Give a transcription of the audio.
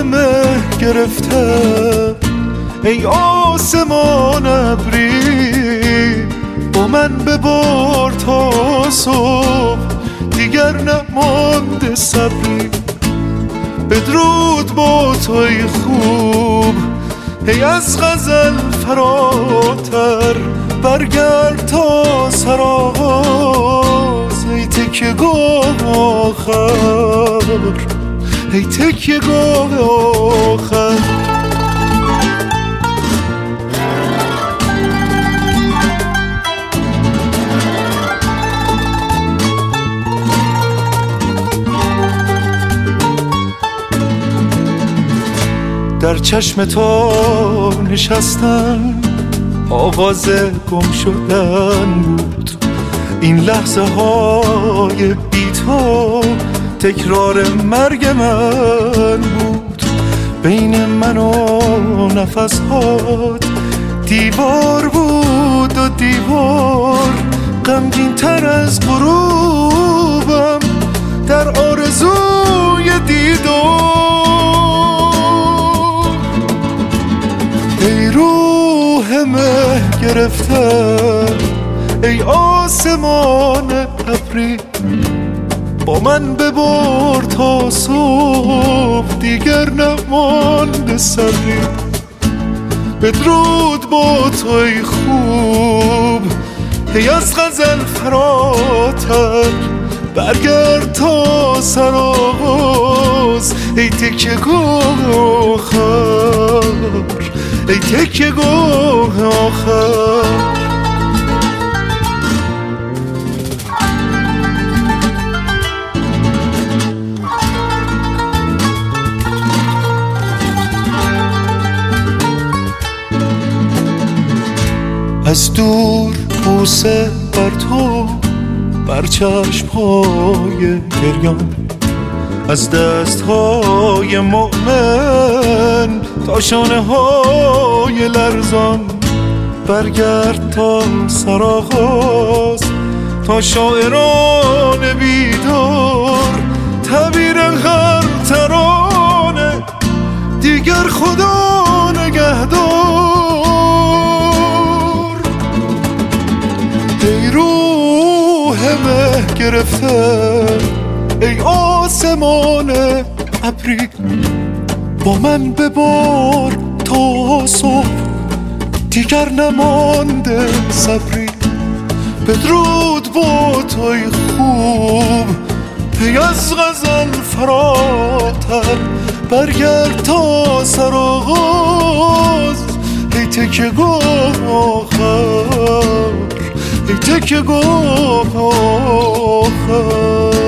مه گرفته ای آسمان ابری، با من ببار تا صبح دیگر نمانده صبری. بدرود با توی خوب ای از غزل فراتر، برگرد تا سرآغاز ای تکیه گاه آخر، ای تکیه گاه آخر. در چشم تو نشستن آواز گم شدن بود، این لحظه های بی تو تکرار مرگ من بود. بین من و نفس هات دیوار بود و دیوار غمگین تر از غروبم در آرزوی دیدار. ای روح مه گرفته ای آسمان ابری، با من ببار تا صبح دیگر نمانده صبری. بدرود با توی خوب ای از غزل فراتر، برگرد تا سرآغاز ای تکیه گاه آخر، ای تکیه گاه آخر. از دور بوسه بر تو، بر چشم‌های گریان، از دست‌های مؤمن تا شانه‌های لرزان. برگرد تا سرآغاز تا شاعران بیدار، تعبیر هر ترانه دیگر خدا نگهدار. ای روح مه گرفته ای آسمان ابری، با من ببار تا صبح دیگر نمانده صبری. بدرود با توی خوب ای از غزل فراتر، برگرد تا سرآغاز ای تکیه گاه آخر، ای تکیه گاه آخر.